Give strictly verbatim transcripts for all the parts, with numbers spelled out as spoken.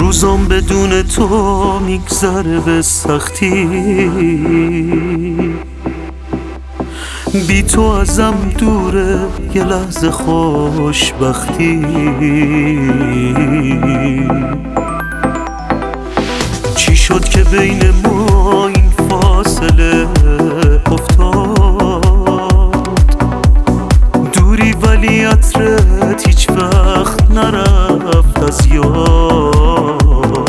روزام بدون تو میگذره به سختی، بی تو ازم دوره یه لحظه خوشبختی. چی شد که بین ما این فاصله افتاد؟ دوری ولی عطرت هیچ وقت نرفت از یاد.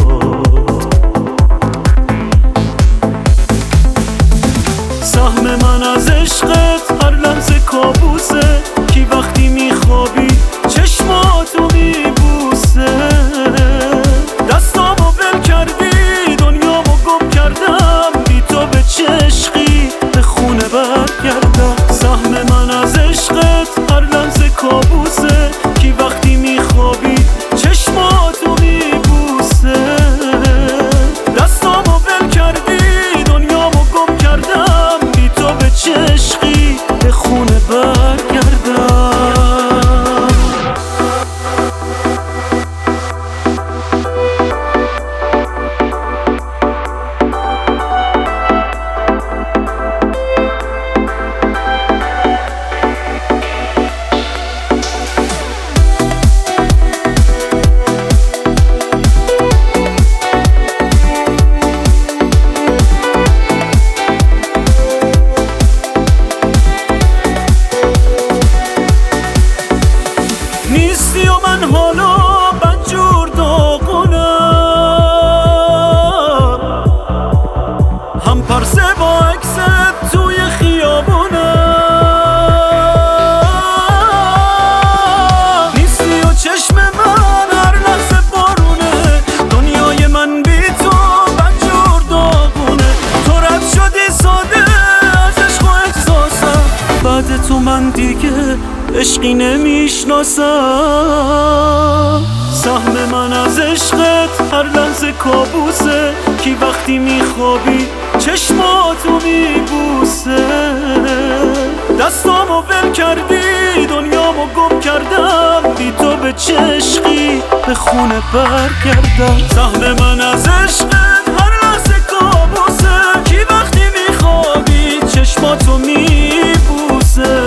سهم من از عشقت هر لحظه کابوسه، کی وقتی میخوابی چشماتو میبوسه. دستامو ول کردی دنیامو گم کردم، بی تو به چه عشقی به خونه برگردم. سهم من از عشقت هر لحظه کابوسه، کی وقتی میخوابی چشماتو میبوسه. دستامو ول کردی دنیامو گم کردم، بی تو به چه عشقی به خونه برگردم. نیستی و من حالا بدجور داغونم، هم پرسه با عکست توی خیابونم. نیستی و چشم من هر لحظه بارونه، دنیای من بی تو بدجور داغونه. تو رد شدی ساده از عشق و احساسم، بعد تو من دیگه عشقی نمیشناسم. سهم من از عشقت هر لحظه کابوسه، کی وقتی میخوابی چشماتو میبوسه. دستامو ول کردی دنیامو گم کردم، بی تو به چه عشقی به خونه برگردم. سهم من از عشقت هر لحظه کابوسه، کی وقتی میخوابی چشماتو میبوسه.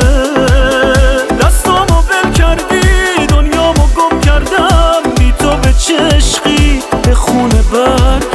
دنیامو گم کردم، بی تو به چه عشقی به خونه برگردم.